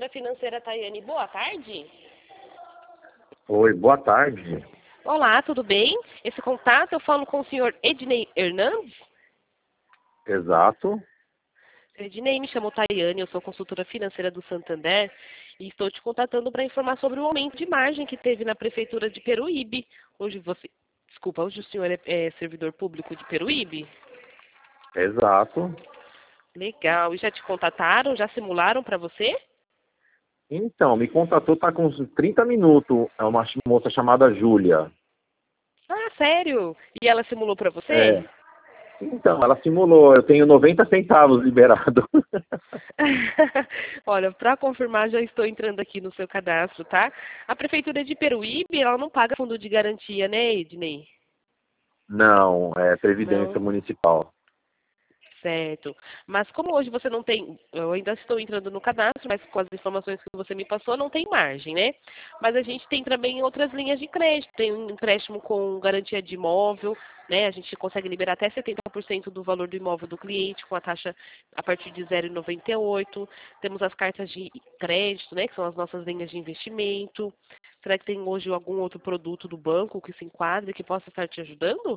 consultora financeira Tayane. Boa tarde. Oi, boa tarde. Olá, tudo bem? Esse contato eu falo com o senhor Ednei Hernandes. Exato. Ednei, me chamo Tayane, eu sou consultora financeira do Santander e estou te contatando para informar sobre o aumento de margem que teve na prefeitura de Peruíbe. Hoje o senhor é servidor público de Peruíbe? Exato. Legal. E já te contataram? Já simularam para você? Então, me contatou, tá com uns 30 minutos, é uma moça chamada Júlia. Ah, sério? E ela simulou para você? É. Então, ela simulou, eu tenho 90 centavos liberado. Olha, para confirmar, já estou entrando aqui no seu cadastro, tá? A Prefeitura de Peruíbe, ela não paga fundo de garantia, né, Ednei? Não, é Previdência Não, Municipal. certo. Mas como hoje você não tem, eu ainda estou entrando no cadastro, mas com as informações que você me passou, não tem margem, né? Mas a gente tem também outras linhas de crédito, tem um empréstimo com garantia de imóvel, né? A gente consegue liberar até 70% do valor do imóvel do cliente, com a taxa a partir de 0,98. Temos as cartas de crédito, né? Que são as nossas linhas de investimento. Será que tem hoje algum outro produto do banco que se enquadre, que possa estar te ajudando?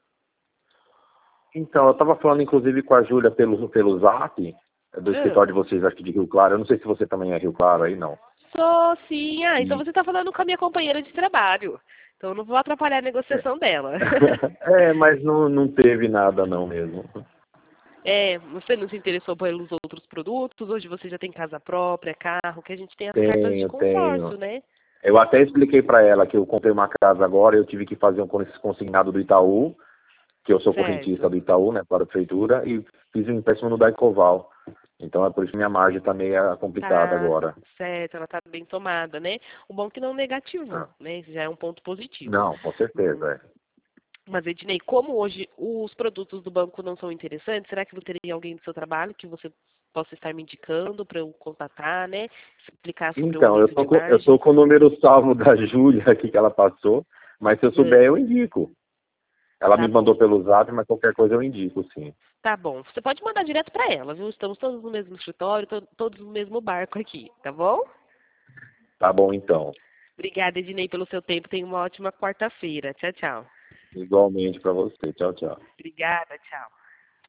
Então, eu estava falando inclusive com a Júlia pelo Zap, do Ah. escritório de vocês aqui de Rio Claro. Eu não sei se você também é Rio Claro aí, não. Sou sim. Ah, então E- você está falando com a minha companheira de trabalho. Então eu não vou atrapalhar a negociação dela. É, mas não teve nada não mesmo. É, você não se interessou pelos outros produtos? Hoje você já tem casa própria, carro, que a gente tem as cartas de Tenho. consórcio, né? Eu até expliquei para ela que eu comprei uma casa agora, eu tive que fazer um consignado do Itaú, que eu sou correntista Certo. do Itaú, né, para a prefeitura, e fiz um empréstimo no Daicoval. Então é por isso que minha margem está meio complicada Tá agora. certo, ela tá bem tomada, né? O bom é que não negativo, Ah, né? Isso já é um ponto positivo. não, com certeza. É. Mas, Ednei, como hoje os produtos do banco não são interessantes, será que não teria alguém do seu trabalho que você possa estar me indicando para eu contatar, né? Explicar sobre o Então, eu aumento tô de com, eu tô margem? com o número salvo da Júlia aqui que ela passou, mas se eu É, souber eu indico. Ela tá me mandou bom. pelo Zap, mas qualquer coisa eu indico, sim. Tá bom. Você pode mandar direto para ela, viu? Estamos todos no mesmo escritório, todos no mesmo barco aqui, tá bom? Tá bom então. Obrigada, Ednei, pelo seu tempo. Tenha uma ótima quarta-feira. Tchau, tchau. Igualmente para você. Tchau, tchau. Obrigada, tchau.